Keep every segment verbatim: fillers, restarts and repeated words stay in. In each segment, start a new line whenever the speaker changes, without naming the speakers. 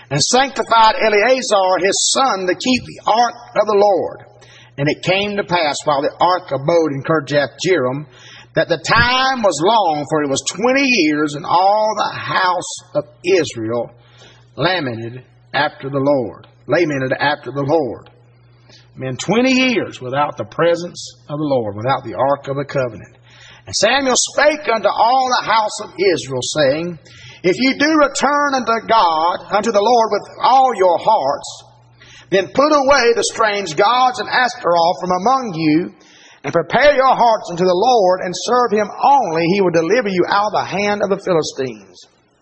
and sanctified Eleazar his son to keep the ark of the Lord. And it came to pass, while the ark abode in Kirjath Jearim, that the time was long, for it was twenty years, and all the house of Israel lamented after the Lord. Lamented after the Lord. Been twenty years without the presence of the Lord, without the ark of the covenant. And Samuel spake unto all the house of Israel, saying, If ye do return unto God, unto the Lord with all your hearts, then put away the strange gods and Ashtaroth from among you, and prepare your hearts unto the Lord, and serve Him only. He will deliver you out of the hand of the Philistines.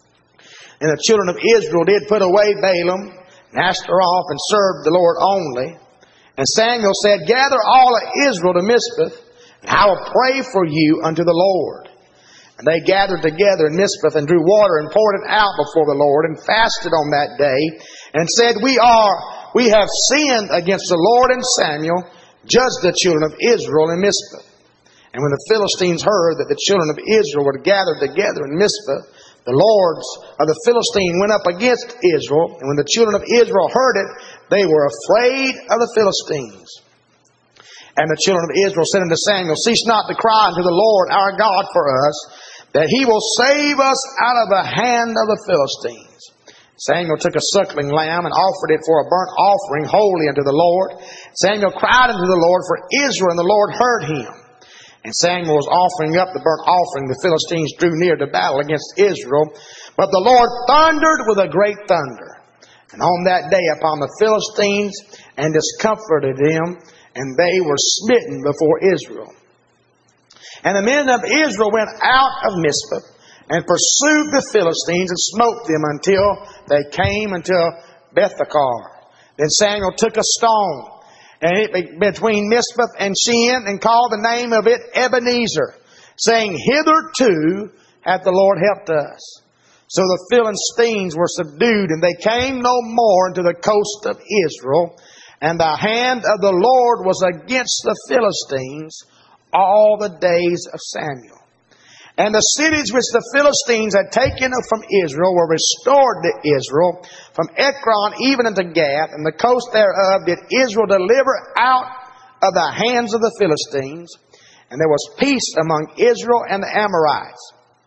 And the children of Israel did put away Balaam and Ashtaroth, and served the Lord only. And Samuel said, Gather all of Israel to Mizpah, and I will pray for you unto the Lord. And they gathered together in Mizpah, and drew water, and poured it out before the Lord, and fasted on that day, and said, We are, we have sinned against the Lord. And Samuel judged the children of Israel in Mizpah. And when the Philistines heard that the children of Israel were gathered together in Mizpah, the lords of the Philistine went up against Israel. And when the children of Israel heard it, they were afraid of the Philistines. And the children of Israel said unto Samuel, Cease not to cry unto the Lord our God for us, that He will save us out of the hand of the Philistines. Samuel took a suckling lamb and offered it for a burnt offering holy unto the Lord. Samuel cried unto the Lord for Israel, and the Lord heard him. And Samuel was offering up the burnt offering. The Philistines drew near to battle against Israel. But the Lord thundered with a great thunder, and on that day upon the Philistines, and discomforted them, and they were smitten before Israel. And the men of Israel went out of Mizpah, and pursued the Philistines, and smote them until they came unto Bethakar. Then Samuel took a stone, and it between Mizpah and Shen, and called the name of it Ebenezer, saying, Hitherto hath the Lord helped us. So the Philistines were subdued, and they came no more into the coast of Israel. And the hand of the Lord was against the Philistines all the days of Samuel. And the cities which the Philistines had taken from Israel were restored to Israel, from Ekron even unto Gath, and the coast thereof did Israel deliver out of the hands of the Philistines. And there was peace among Israel and the Amorites.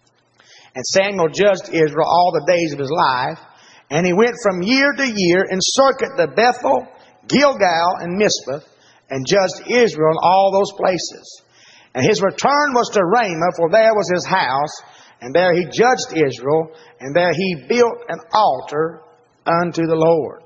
And Samuel judged Israel all the days of his life, and he went from year to year in circuit to Bethel, Gilgal, and Mizpah, and judged Israel in all those places. And his return was to Ramah, for there was his house, and there he judged Israel, and there he built an altar unto the Lord.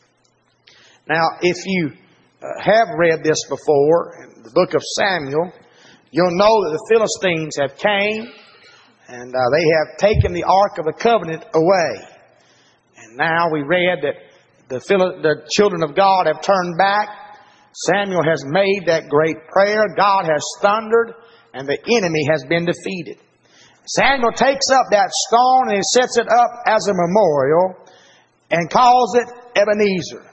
Now, if you uh, have read this before, in the book of Samuel, you'll know that the Philistines have came, and uh, they have taken the Ark of the Covenant away. And now we read that the, Phil- the children of God have turned back. Samuel has made that great prayer. God has thundered, and the enemy has been defeated. Samuel takes up that stone and he sets it up as a memorial and calls it Ebenezer,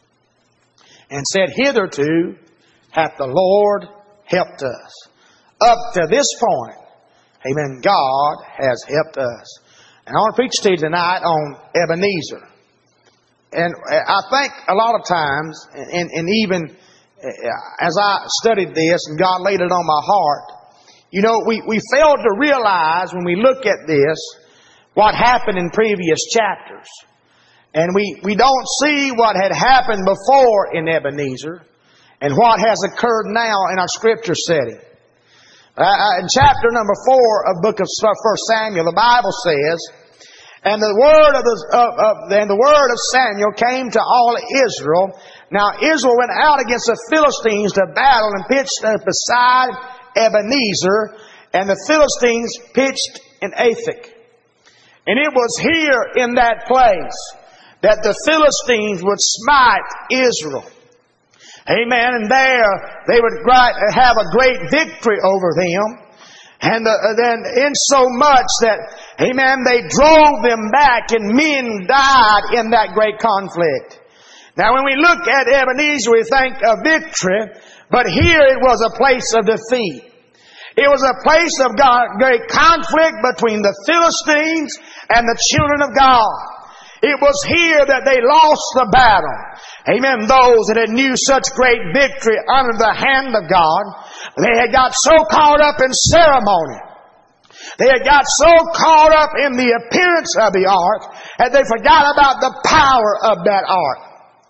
and said, Hitherto hath the Lord helped us. Up to this point, amen, God has helped us. And I want to preach to you tonight on Ebenezer. And I think a lot of times, and, and even as I studied this and God laid it on my heart, you know, we, we failed to realize when we look at this what happened in previous chapters. And we, we don't see what had happened before in Ebenezer and what has occurred now in our scripture setting. Uh, in chapter number four of book of First Samuel, the Bible says, And the word of the, of, of, and the word of Samuel came to all Israel. Now Israel went out against the Philistines to battle and pitched beside Ebenezer, and the Philistines pitched in Aphek. And it was here in that place that the Philistines would smite Israel. Amen. And there they would have a great victory over them. And uh, then in so much that, amen, they drove them back and men died in that great conflict. Now when we look at Ebenezer, we think of victory, but here it was a place of defeat. It was a place of God, great conflict between the Philistines and the children of God. It was here that they lost the battle. Amen. Those that had knew such great victory under the hand of God, they had got so caught up in ceremony. They had got so caught up in the appearance of the ark that they forgot about the power of that ark.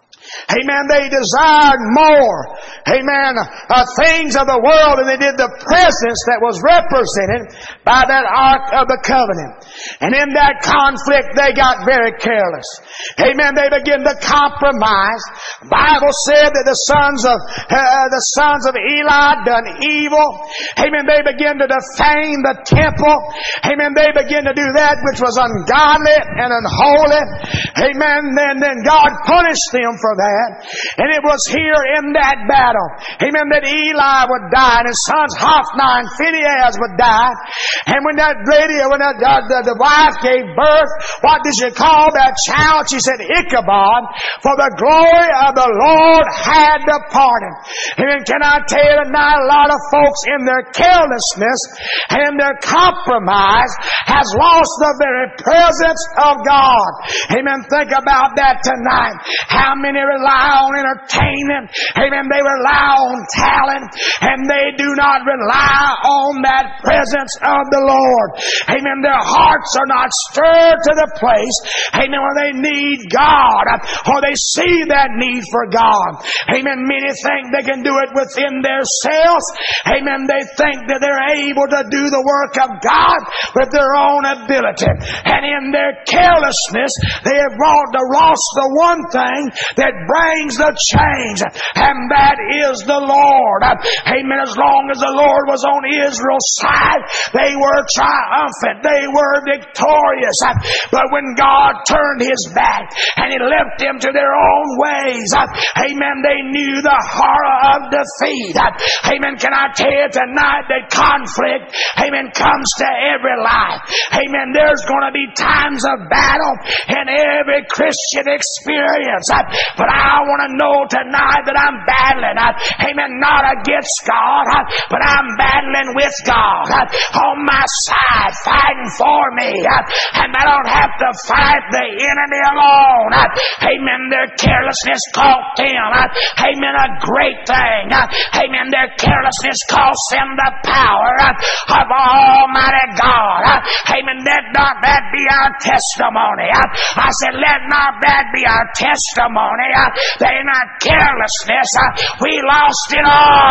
Amen. They desired more, amen, uh, things of the world than they did the presence that was represented by that Ark of the Covenant. And in that conflict, they got very careless. Amen. They began to compromise. The Bible said that the sons of uh, the sons of Eli done evil. Amen. They began to defame the temple. Amen. They began to do that which was ungodly and unholy. Amen. Then, then God punished them for that. And it was here in that battle, amen, that Eli would die and his sons Hophni and Phinehas would die. And when that lady, when that, uh, the, the wife gave birth, what did she call that child? She said Ichabod, for the glory of the Lord had departed. Amen. Can I tell you tonight, a lot of folks in their carelessness and in their compromise has lost the very presence of God. Amen. Think about that tonight. How many rely on entertainment? Amen. They rely on talent and they do not rely on that presence of the Lord. Amen. Their hearts are not stirred to the place, amen, where they need God or they see that need for God. Amen. Many think they can do it within themselves. Amen. They think that they're able to do the work of God with their own ability. And in their carelessness, they have brought the lost the one thing that brings the change, and that is the Lord. Amen. As long as the Lord was on Israel's side, they were triumphant. They were victorious. But when God turned His back and He left them to their own ways, amen, they knew the horror of defeat. Amen. Can I tell you tonight that conflict, amen, comes to every life. Amen. There's going to be times of battle in every Christian experience. But I want to know tonight that I'm battling, amen, not against God, but I'm battling with God on my side, fighting for me. And I don't have to fight the enemy alone. Amen. Their carelessness cost them, amen, a great thing. Amen. Their carelessness cost them the power of Almighty God. Amen. Let not that be our testimony. I said, let not that be our testimony. That in our carelessness, we lost it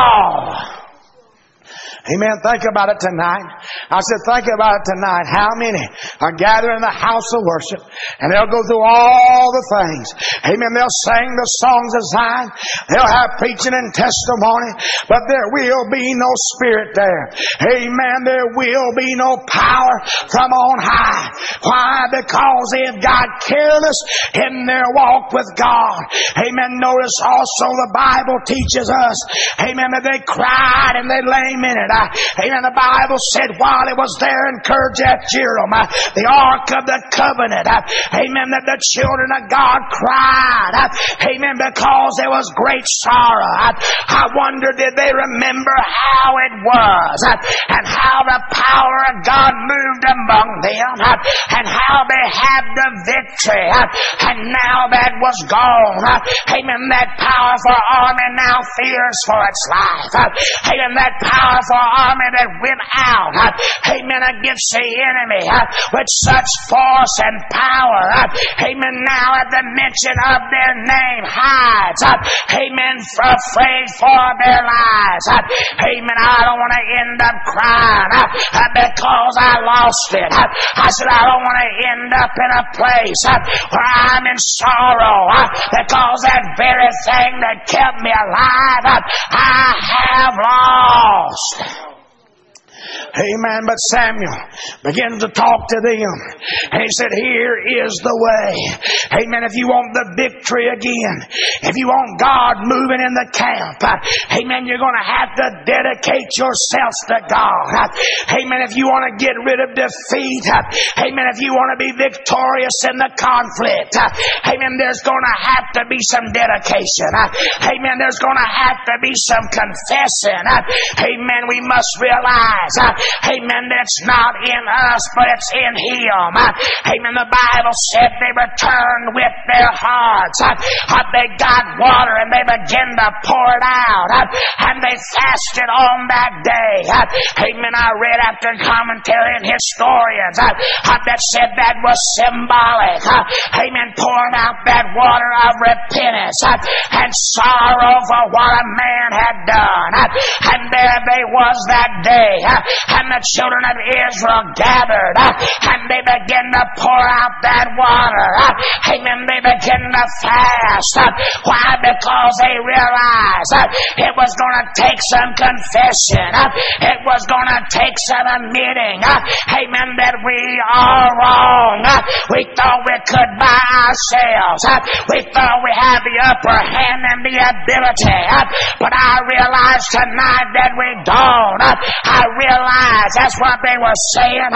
all. Amen. Think about it tonight. I said, think about it tonight. How many are gathered in the house of worship and they'll go through all the things. Amen. They'll sing the songs of Zion. They'll have preaching and testimony, but there will be no spirit there. Amen. There will be no power from on high. Why? Because they have got careless in their walk with God. Amen. Notice also the Bible teaches us, amen, that they cried and they lamented. Amen. The Bible said while it was there in Kirjath Jearim, the Ark of the Covenant, amen, that the children of God cried, amen, because there was great sorrow. I wonder, did they remember how it was and how the power of God moved among them and how they had the victory, and now that was gone. Amen. That powerful army now fears for its life. Amen. That powerful army that went out, amen, against the enemy with such force and power, amen, now at the mention of their name hides, amen, afraid for their lives. Amen. I don't want to end up crying because I lost it. I said, I don't want to end up in a place where I'm in sorrow because that very thing that kept me alive, I have lost. Amen. But Samuel began to talk to them, and he said, here is the way. Amen. If you want the victory again, If you want God moving in the camp, amen, you're going to have to dedicate yourselves to God. Amen. If you want to get rid of defeat, amen, if you want to be victorious in the conflict, amen, there's going to have to be some dedication. Amen. There's going to have to be some confessing. Amen. We must realize, amen, that's not in us, but it's in Him. Amen. The Bible said they returned with their hearts. They got water and they began to pour it out. And they fasted on that day. Amen. I read after commentary and historians that said that was symbolic. Amen. Pouring out that water of repentance and sorrow for what a man had done. And there they was that day. And the children of Israel gathered. And they began to pour out that water. Amen. They began to fast. Why? Because they realized it was going to take some confession. It was going to take some admitting. Amen. That we are wrong. We thought we could by ourselves. We thought we had the upper hand and the ability. But I realize tonight that we don't. I realize that's what they were saying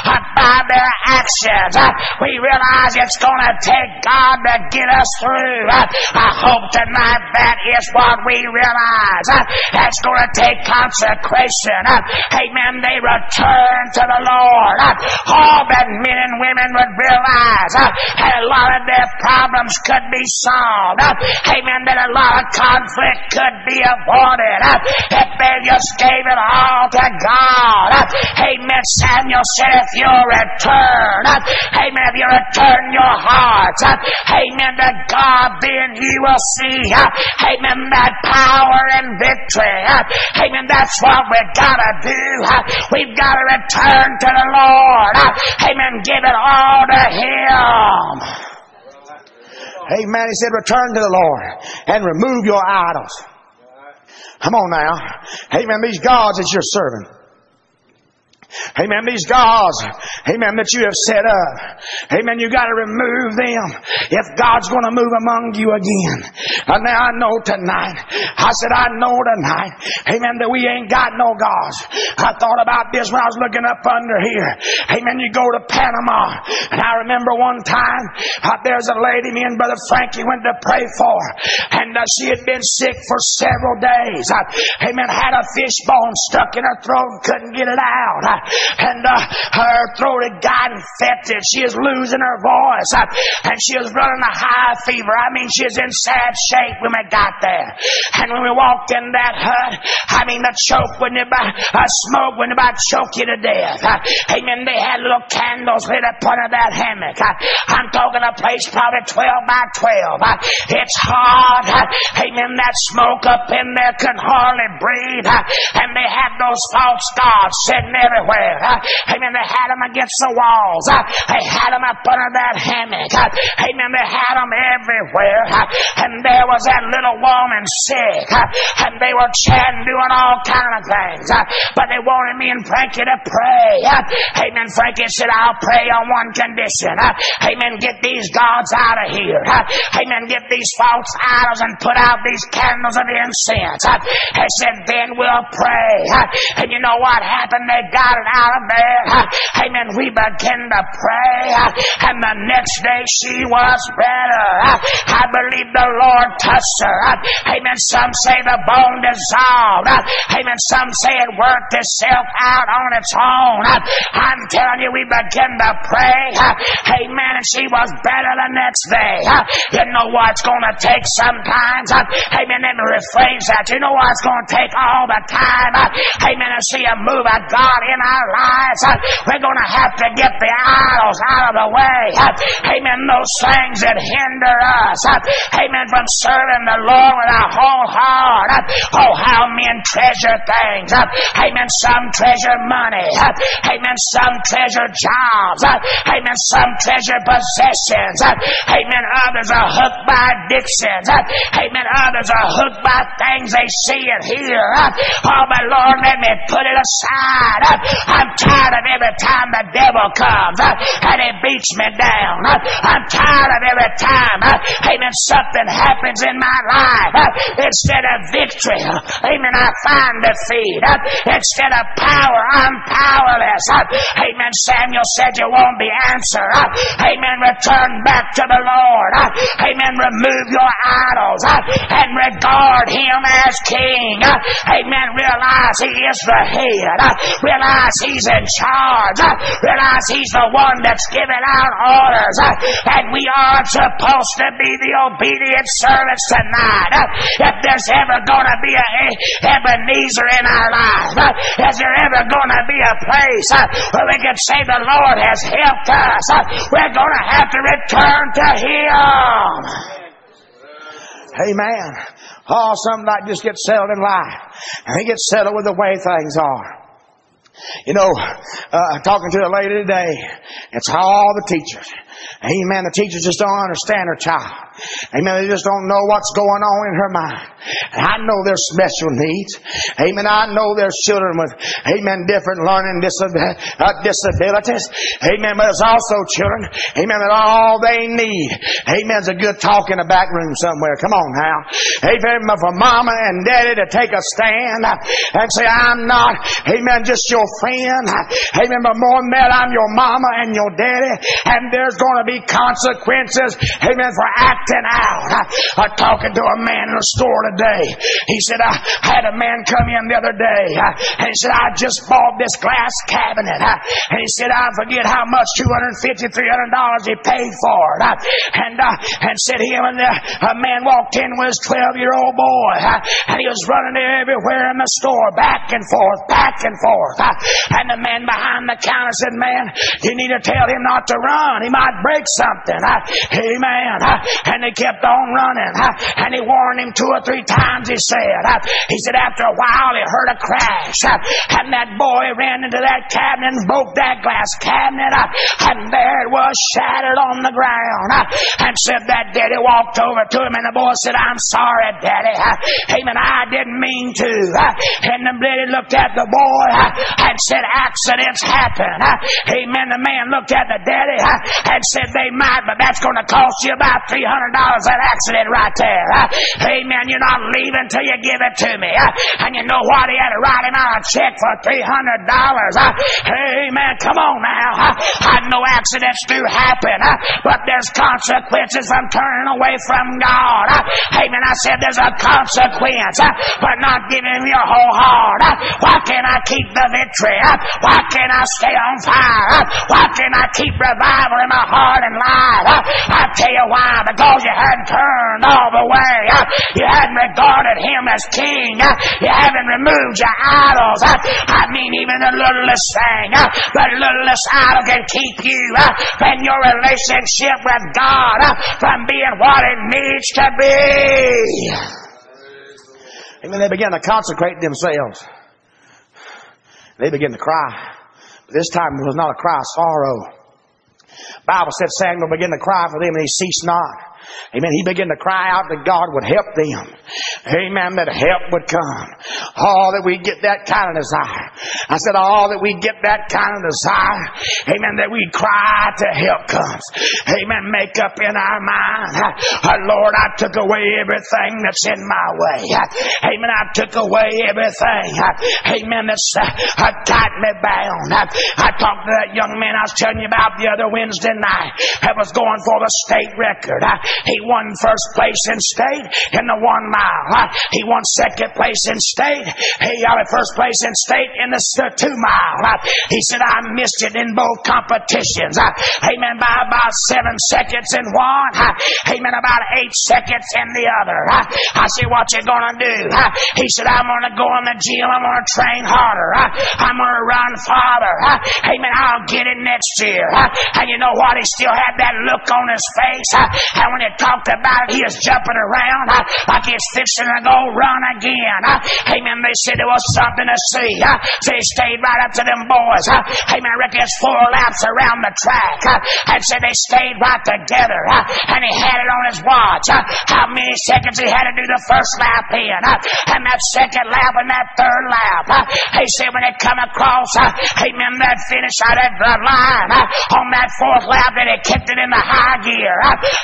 by their actions. We realize it's going to take God to get us through. I hope tonight that is what we realize. It's going to take consecration. Amen. They return to the Lord. All that men and women would realize that a lot of their problems could be solved. Amen. That a lot of conflict could be avoided if they just gave it all to God. Amen. Samuel said, if you return, amen, if you return your heart, amen, to God, then you will see, amen, that power and victory. Amen. That's what we've got to do. We've got to return to the Lord. Amen. Give it all to Him. Amen. He said, return to the Lord and remove your idols. Come on now. Amen. These gods that you're serving. Amen. These gods, amen, that you have set up. Amen. You got to remove them if God's going to move among you again. And now I know tonight, I said I know tonight, amen, that we ain't got no gods. I thought about this when I was looking up under here. Amen. You go to Panama. And I remember one time, uh, there's a lady me and Brother Frankie went to pray for. And uh, she had been sick for several days. Uh, amen. Had a fish bone stuck in her throat and couldn't get it out. Uh, And uh, her throat had got infected. She was losing her voice. Uh, and she was running a high fever. I mean, she was in sad shape when we got there. And when we walked in that hut, I mean, the choke wouldn't about, uh, smoke wouldn't about choke you to death. Uh, amen. They had little candles lit up under that hammock. Uh, I'm talking a place probably twelve by twelve. Uh, it's hard. Uh, amen. That smoke up in there could hardly breathe. Uh, and they had those false gods sitting everywhere. Uh, amen. They had them against the walls. Uh, they had them up under that hammock. Uh, amen. They had them everywhere. Uh, and there was that little woman sick. Uh, and they were chanting, doing all kind of things. Uh, but they wanted me and Frankie to pray. Uh, amen. Frankie said, I'll pray on one condition. Uh, amen. Get these gods out of here. Uh, amen. Get these false idols and put out these candles of incense. Uh, he said, then we'll pray. Uh, and you know what happened? They got it out of there. Amen. We began to pray. And the next day she was better. I believe the Lord touched her. Amen. Some say the bone dissolved. Amen. Some say it worked itself out on its own. I'm telling you, we began to pray. Amen. And she was better the next day. You know what it's going to take sometimes? Amen. Let me rephrase that. You know what it's going to take all the time? Amen. To see a move of God in our lives. We're going to have to get the idols out of the way. Amen. Those things that hinder us. Amen. From serving the Lord with our whole heart. Oh, how men treasure things. Amen. Some treasure money. Amen. Some treasure jobs. Amen. Some treasure possessions. Amen. Others are hooked by addictions. Amen. Others are hooked by things they see and hear. Oh, but Lord, let me put it aside. I'm tired of every time the devil comes and he beats me down. I'm tired of every time, amen, something happens setbacks in my life. Instead of victory, amen, I find defeat. Instead of power, I'm powerless. Amen. Samuel said, you won't be answered. Amen. Return back to the Lord. Amen. Remove your idols and regard Him as King. Amen. Realize He is the head. Realize He's in charge. Realize He's the one that's giving out orders. And we are supposed to be the obedient servants tonight. If there's ever going to be a Ebenezer in our life, is there ever going to be a place where we can say the Lord has helped us, we're going to have to return to Him. Amen. Oh, some like just get settled in life. And they get settled with the way things are. You know, uh, talking to a lady today, it's all the teachers. Amen. The teachers just don't understand her child. Amen. They just don't know what's going on in her mind. And I know there's special needs. Amen. I know there's children with, amen, different learning disab- uh, disabilities. Amen. But there's also children, amen, that all they need, amen, is a good talk in the back room somewhere. Come on now. Amen. For mama and daddy to take a stand and say, I'm not, amen, just your friend. Amen. But more than that, I'm your mama and your daddy. And there's going to be consequences, amen, for acting out. I, I talking to a man in a store today. He said, I had a man come in the other day, and he said, I just bought this glass cabinet. And he said, I forget how much, two hundred fifty dollars, three hundred dollars he paid for it. And, uh, and said him and the, a man walked in with his twelve-year-old boy, and he was running everywhere in the store, back and forth, back and forth. And the man behind the counter said, man, you need to tell him not to run. He might break something. Amen. And they kept on running. And he warned him two or three times, he said. He said after a while he heard a crash. And that boy ran into that cabinet and broke that glass cabinet. And there it was, shattered on the ground. And said that daddy walked over to him, and the boy said, I'm sorry, daddy. Amen. I didn't mean to. And the daddy looked at the boy and said, accidents happen. Amen. The man looked at the daddy and said, they might, but that's going to cost you about three hundred dollars, that accident right there. Amen. You're not leaving till you give it to me. And you know what? He had to write him out a check for three hundred dollars. Amen. Come on now. I know accidents do happen, but there's consequences from turning away from God. Amen. I said there's a consequence for not giving Him your whole heart. Why can't I keep the victory? Why can't I stay on fire? Why can't I keep revival in my heart and life? I tell you why. Because you hadn't turned all the way. You hadn't regarded Him as King. You haven't removed your idols. I mean, even the littlest thing, the littlest idol can keep you and your relationship with God from being what it needs to be. Amen. They began to consecrate themselves. They began to cry. But this time it was not a cry of sorrow. The Bible said Samuel began to cry for them, and he ceased not. Amen. He began to cry out that God would help them. Amen. That help would come. Oh, that we get that kind of desire. I said, oh, that we get that kind of desire. Amen. That we cry to help comes. Amen. Make up in our mind. Oh, Lord, I took away everything that's in my way. Amen. I took away everything. Amen. That's uh, tight me bound. I talked to that young man I was telling you about the other Wednesday night that was going for the state record. He won first place in state in the one mile. He won second place in state. He got first place in state in the two mile. He said, I missed it in both competitions. Amen. By about seven seconds in one. Amen. About eight seconds in the other. I said, what you gonna do? He said, I'm gonna go in the gym. I'm gonna train harder. I'm gonna run farther. Amen. I'll get it next year. And you know what? He still had that look on his face. And when he talked about it, he was jumping around uh, like he's fixing to go run again. Uh, amen. They said there was something to see. Uh, so he stayed right up to them boys. Uh, amen. I reckon it's four laps around the track. Uh, and so they stayed right together. Uh, and he had it on his watch. Uh, how many seconds he had to do the first lap in. Uh, and that second lap and that third lap. Uh, he said when they come across, uh, amen, that finish out of that line uh, on that fourth lap, that he kicked it in the high gear. Uh, and he said he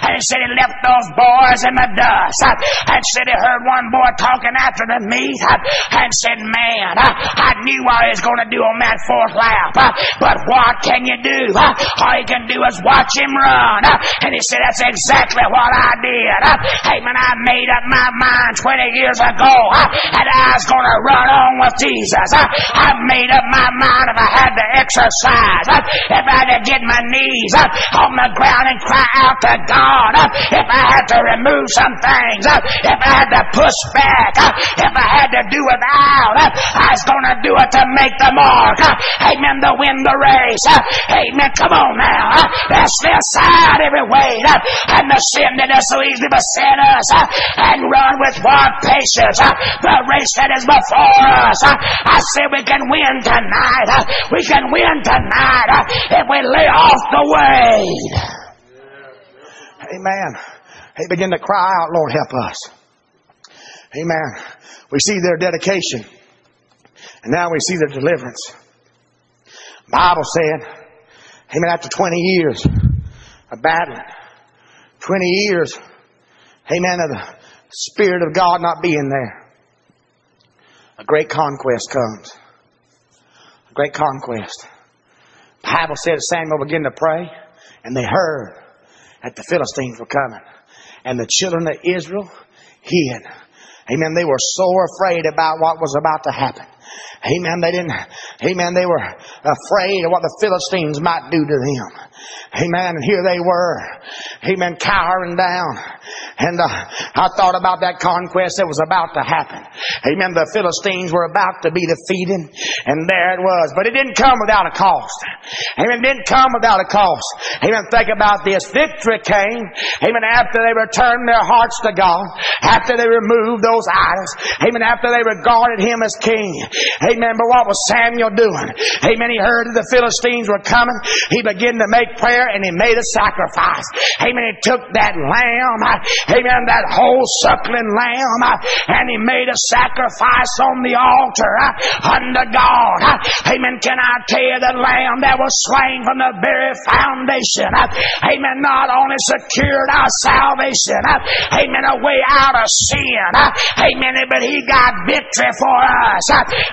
left those boys in the dust. And said he heard one boy talking after the meat and said, man, I knew what he was going to do on that fourth lap. But what can you do? All you can do is watch him run. And he said, that's exactly what I did. Hey, man, I made up my mind twenty years ago and I was going to run on with Jesus. I made up my mind if I had to exercise, if I had to get my knees on the ground and cry out to God, if I had to remove some things, if I had to push back, if I had to do without, I was going to do it to make the mark. Amen. To win the race. Amen. Come on now. Let's lay aside every weight and the sin that does so easily beset us, and run with what patience the race that is before us. I say we can win tonight. We can win tonight if we lay off the weight. Amen. They begin to cry out, Lord, help us. Amen. We see their dedication, and now we see their deliverance. The Bible said, amen, after twenty years of battling, twenty years, amen, of the Spirit of God not being there, a great conquest comes. A great conquest. The Bible said Samuel began to pray, and they heard that the Philistines were coming. And the children of Israel hid. Amen. They were so afraid about what was about to happen. Amen. They didn't, amen. They were afraid of what the Philistines might do to them. Amen. And here they were. Amen. Cowering down. And uh, I thought about that conquest that was about to happen. Amen. The Philistines were about to be defeated. And there it was. But it didn't come without a cost. Amen. It didn't come without a cost. Amen. Think about this. Victory came. Amen. After they returned their hearts to God. After they removed those idols. Amen. After they regarded Him as King. Amen. But what was Samuel doing? Amen. He heard that the Philistines were coming. He began to make prayer and he made a sacrifice. Amen. He took that lamb. Amen. That whole suckling lamb. And he made a sacrifice on the altar unto God. Amen. Can I tell you, the lamb that was slain from the very foundation. Amen. Not only secured our salvation. Amen. A way out of sin. Amen. But He got victory for us.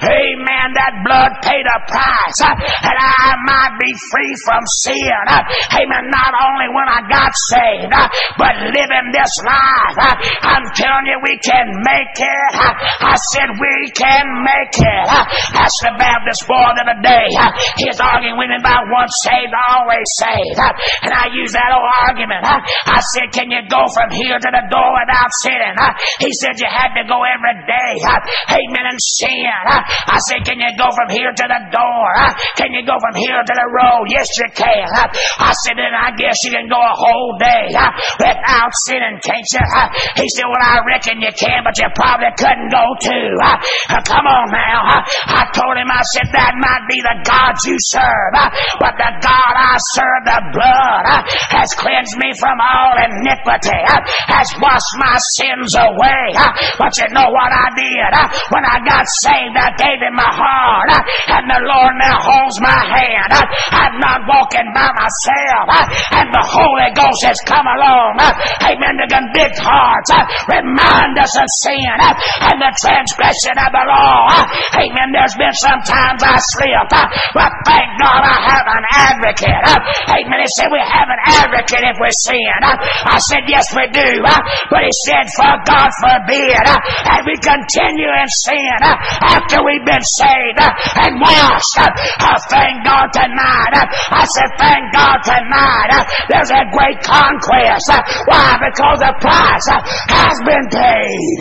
Amen. That blood paid a price. And I might be free from sin. Amen. Not only when I got saved, but living this life. I'm telling you, we can make it. I said we can make it. That's the Baptist boy the other day. He's arguing with me about once saved, always saved. And I use that old argument. I said, can you go from here to the door without sinning? He said you had to go every day. Amen. And sin. I said, can you go from here to the door? Can you go from here to the road? Yes, you can. I said, then I guess you can go a whole day without sinning, can't you? He said, well, I reckon you can, but you probably couldn't go too. Come on now. I told him, I said, that might be the God you serve, but the God I serve, the blood has cleansed me from all iniquity, has washed my sins away. But you know what I did? When I got saved, I gave Him my heart, and the Lord now holds my hand. I'm not walking by myself, and the Holy Ghost has come along. Amen. To convict hearts, remind us of sin and the transgression of the law. Amen. There's been some times I slipped, but thank God I have an advocate. Amen. He said we have an advocate if we sin. I said yes we do, but He said for God forbid and we continue in sin after we've been saved and washed. Thank God tonight. I said thank God tonight. There's a great conquest. Why? Because the price has been paid.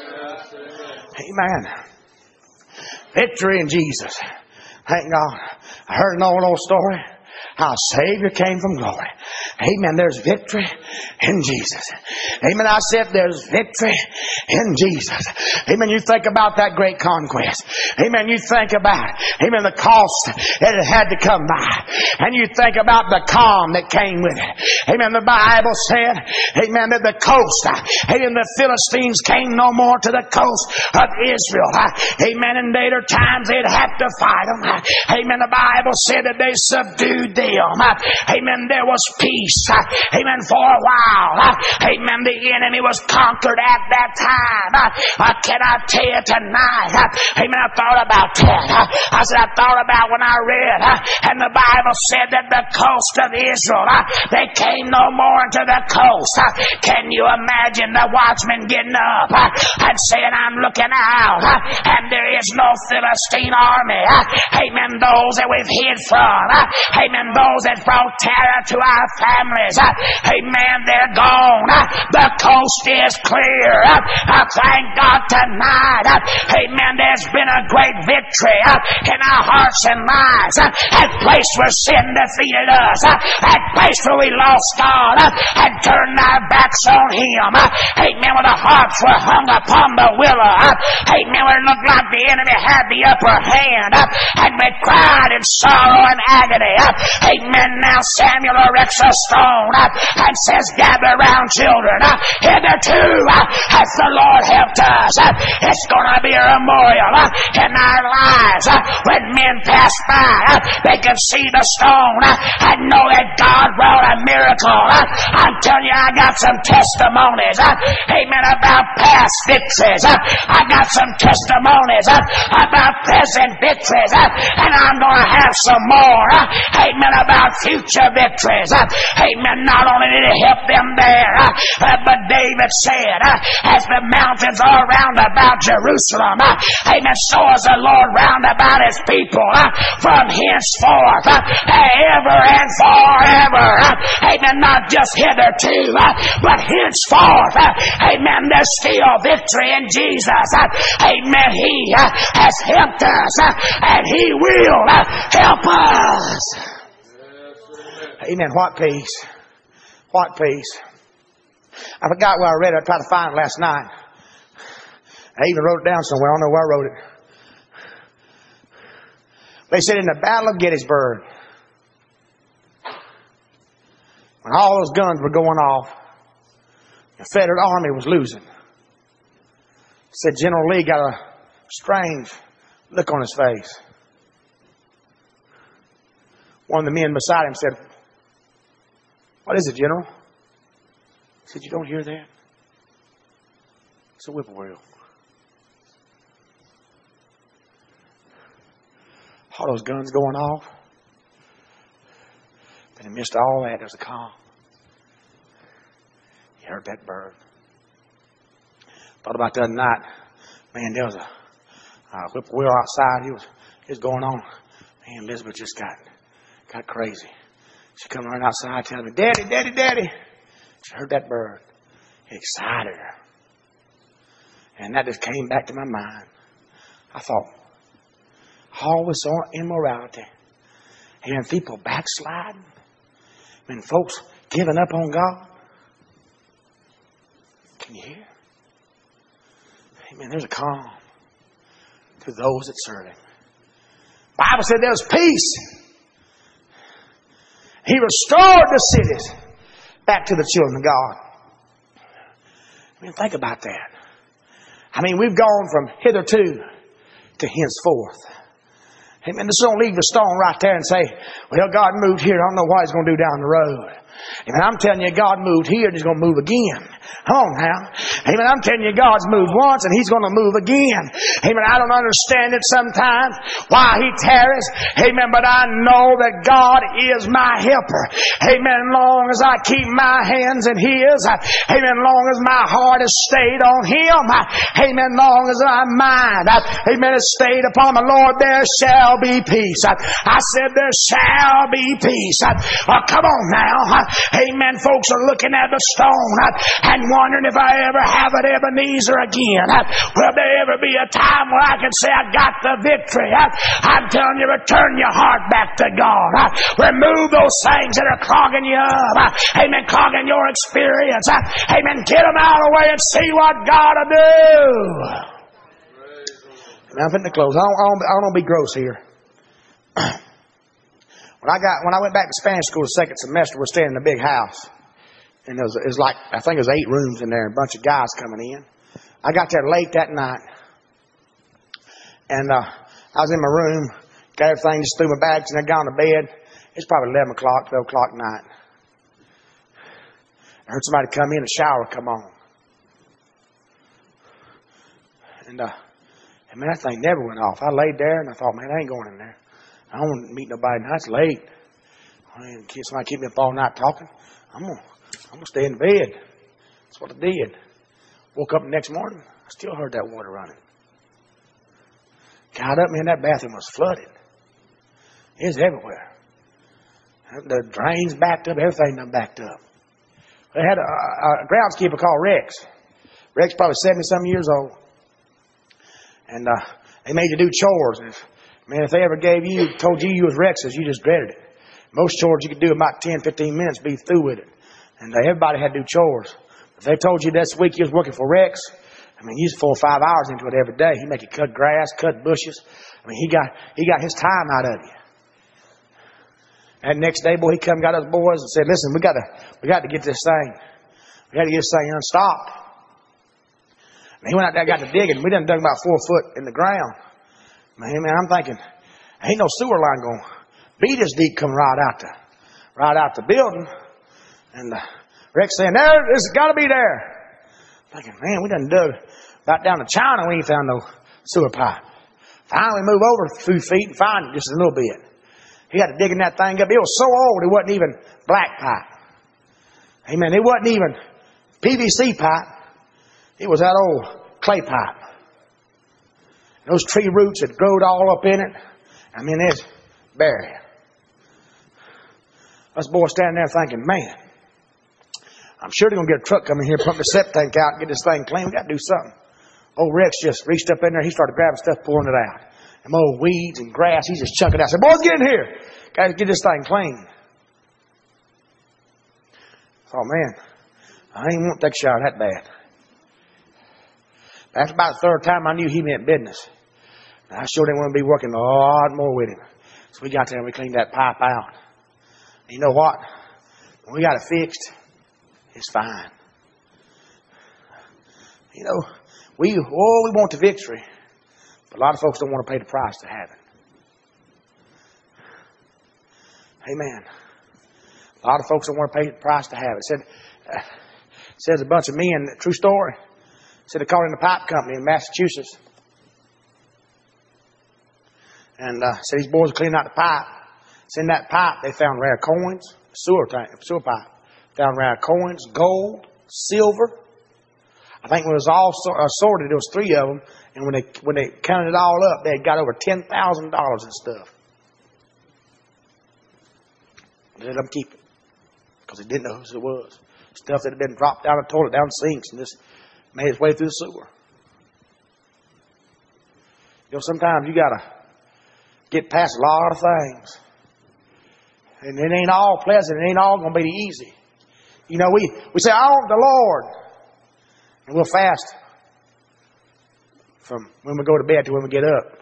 Amen. Victory in Jesus. Thank God. I heard an old, old story. How a Savior came from glory. Amen. There's victory in Jesus. Amen. I said there's victory in Jesus. Amen. You think about that great conquest. Amen. You think about, amen, the cost that it had to come by. And you think about the calm that came with it. Amen. The Bible said, amen, that the coast, amen, the Philistines came no more to the coast of Israel. Amen. In later times they'd have to fight them. Amen. The Bible said that they subdued them. them. Amen. There was peace. Amen. For a while. Amen. The enemy was conquered at that time. Can I tell you tonight? Amen. I thought about that. I said, I thought about when I read, and the Bible said that the coast of Israel, they came no more into the coast. Can you imagine the watchman getting up and saying, I'm looking out, and there is no Philistine army. Amen. Those that we've hid from. Amen. Those that brought terror to our families. Amen. They're gone. The coast is clear. I thank God tonight. Amen. There's been a great victory in our hearts and lives. That place where sin defeated us. That place where we lost God and turned our backs on Him. Amen. When the harps were hung upon the willow. Amen. When it looked like the enemy had the upper hand. And we cried in sorrow and agony. Amen. Now Samuel erects a stone and says, gather round children. Hitherto has the Lord helped us. It's going to be a memorial in our lives. When men pass by, they can see the stone and know that God wrought a miracle. I'm telling you, I got some testimonies. Amen. About past victories. I got some testimonies about present victories. And I'm going to have some more. Amen. About future victories. Amen. Not only did He help them there, but David said, as the mountains are round about Jerusalem, amen, so is the Lord round about His people from henceforth, ever and forever. Amen. Not just hitherto, but henceforth. Amen. There's still victory in Jesus. Amen. He has helped us, and He will help us. Amen. What peace. What peace. I forgot where I read it. I tried to find it last night. I even wrote it down somewhere. I don't know where I wrote it. They said in the Battle of Gettysburg, when all those guns were going off, the Federal Army was losing. Said General Lee got a strange look on his face. One of the men beside him said, what is it, General? He said, you don't hear that? It's a whippoorwill. All those guns going off. But in the midst of all that, there's a calm. You heard that bird. Thought about the other night. Man, there was a, a whippoorwill outside. He was, he was going on. Man, Elizabeth just got, got crazy. She come running outside telling me, Daddy, Daddy, Daddy. She heard that bird. It excited her. And that just came back to my mind. I thought, all this immorality. And people backsliding. And folks giving up on God. Can you hear? Amen. There's a calm to those that serve Him. The Bible said there was peace. He restored the cities back to the children of God. I mean, think about that. I mean, we've gone from hitherto to henceforth. Amen. Just don't leave the stone right there and say, well, God moved here. I don't know what He's going to do down the road. Amen. I'm telling you, God moved here and He's going to move again. Come on now. Amen. I'm telling you, God's moved once and He's going to move again. Amen. I don't understand it sometimes why He tarries. Amen. But I know that God is my helper. Amen. Long as I keep my hands in His. Amen. Long as my heart is stayed on Him. Amen. Long as my mind, amen, is stayed upon the Lord, there shall be peace. I said there shall be peace. Oh, come on now. Amen. Folks are looking at the stone and wondering if I ever have an Ebenezer again. Will there ever be a time where I can say I got the victory? I'm telling you, return your heart back to God. Remove those things that are clogging you up. Amen. Clogging your experience. Amen. Get them out of the way and see what God will do. Now I'm fitting to close. I don't, I don't, I don't want to be gross here. When I got when I went back to Spanish school the second semester, we're staying in a big house. And it was, it was like, I think it was eight rooms in there, and a bunch of guys coming in. I got there late that night. And uh, I was in my room, got everything, just threw my bags, and I got on the bed. It's probably eleven o'clock, twelve o'clock at night. I heard somebody come in, a shower come on. And, uh, and man, that thing never went off. I laid there and I thought, man, I ain't going in there. I don't want to meet nobody now. It's late. Somebody keep me up all night talking. I'm going to I'm gonna stay in bed. That's what I did. Woke up the next morning. I still heard that water running. Got up, man, that bathroom was flooded. It was everywhere. The drains backed up. Everything done backed up. They had a, a, a groundskeeper called Rex. Rex probably seventy-some years old. And uh, they made you do chores. If, man, if they ever gave you, told you you was Rex's, you just dreaded it. Most chores you could do in about ten, fifteen minutes, be through with it. And uh, everybody had to do chores. If they told you this week you was working for Rex, I mean, you was four or five hours into it every day. He'd make you cut grass, cut bushes. I mean, he got he got his time out of you. And next day, boy, he come got us boys and said, listen, we got to we got to get this thing. We got to get this thing unstopped. And he went out there and got to digging. We done dug about four foot in the ground. Man, man, I'm thinking, ain't no sewer line going to be this deep coming right out the, right out the building. And uh, Rex saying, there, this has got to be there. I'm thinking, man, we done dug about down to China. We ain't found no sewer pipe. Finally, move over a few feet and find it just a little bit. He had to digging that thing up. It was so old, it wasn't even black pipe. Amen. It wasn't even P V C pipe. It was that old clay pipe. Those tree roots had growed all up in it. I mean, it's buried. Us boys standing there thinking, man, I'm sure they're going to get a truck coming here, pump the septic tank out, get this thing clean. We got to do something. Old Rex just reached up in there. He started grabbing stuff, pulling it out. Them old weeds and grass, he just chunked it out. I said, boys, get in here. Got to get this thing clean. Oh, man, I ain't want to take a shower that bad. After about the third time, I knew he meant business. And I sure didn't want to be working a lot more with him. So we got there and we cleaned that pipe out. And you know what? When we got it fixed, it's fine. You know, we, oh, we want the victory. But a lot of folks don't want to pay the price to have it. Amen. A lot of folks don't want to pay the price to have it. It said, uh, it says a bunch of men, true story, said they called in a pipe company in Massachusetts. And uh, said these boys were cleaning out the pipe. So in that pipe, they found rare coins, sewer tank, sewer pipe. Found rare coins, gold, silver. I think when it was all sorted, there was three of them. And when they when they counted it all up, they had got over ten thousand dollars in stuff. They let them keep it because they didn't know whose it was. Stuff that had been dropped down the toilet, down sinks, and just made its way through the sewer. You know, sometimes you got to get past a lot of things. And it ain't all pleasant. It ain't all going to be easy. You know, we, we say, I want the Lord. And we'll fast from when we go to bed to when we get up.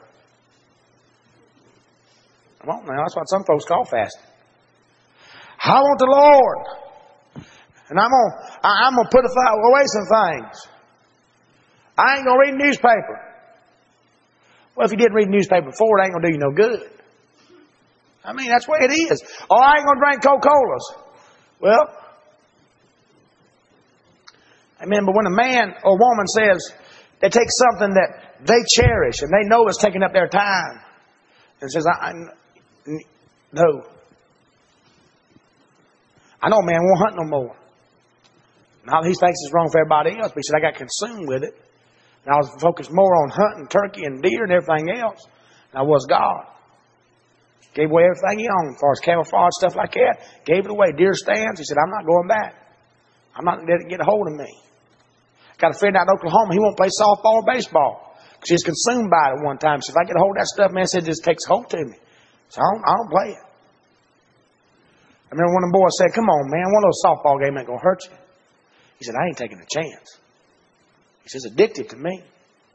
Come on now, that's what some folks call fasting. I want the Lord. And I'm going to I'm gonna put away some things. I ain't going to read the newspaper. Well, if you didn't read the newspaper before, it ain't going to do you no good. I mean, that's the way it is. Oh, I ain't going to drink Coca-Colas. Well, amen. But when a man or woman says they take something that they cherish and they know is taking up their time and says, I, I no. I know a man won't hunt no more. Now he thinks it's wrong for everybody else, but he said, I got consumed with it. And I was focused more on hunting turkey and deer and everything else than I was God. Gave away everything he owned as far as camouflage, stuff like that. Gave it away. Deer stands. He said, I'm not going back. I'm not going to let it get a hold of me. Got a friend out in Oklahoma. He won't play softball or baseball because he's consumed by it at one time. So if I get a hold of that stuff, man, said it just takes hold to me. So I don't, I don't play it. I remember one of the boys said, come on, man, one of those softball games ain't going to hurt you. He said, I ain't taking a chance. He says, addictive to me.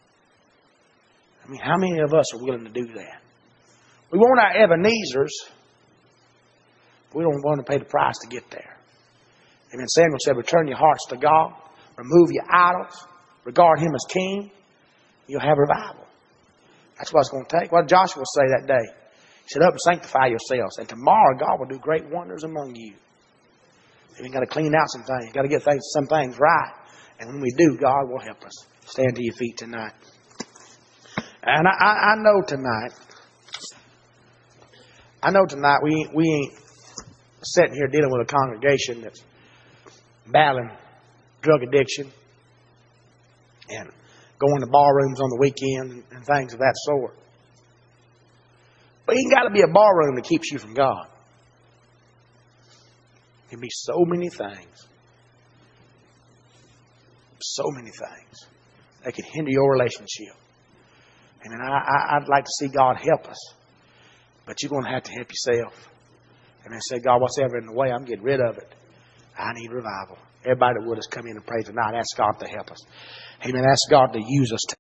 I mean, how many of us are willing to do that? We want our Ebenezers. We don't want to pay the price to get there. Amen. Samuel said, return your hearts to God. Remove your idols. Regard Him as King. You'll have revival. That's what it's going to take. What did Joshua say that day? He Sit up and sanctify yourselves. And tomorrow God will do great wonders among you. You've got to clean out some things. You've got to get things, some things right. And when we do, God will help us. Stand to your feet tonight. And I, I, I know tonight, I know tonight we ain't, we ain't sitting here dealing with a congregation that's battling drug addiction and going to bar rooms on the weekend and, and things of that sort. But it ain't got to be a bar room that keeps you from God. It can be so many things. So many things that can hinder your relationship. And then I, I, I'd like to see God help us. But you're going to have to help yourself. And then say, God, what's ever in the way, I'm getting rid of it. I need revival. Everybody that would us come in and pray tonight. Ask God to help us. Amen. Ask God to use us.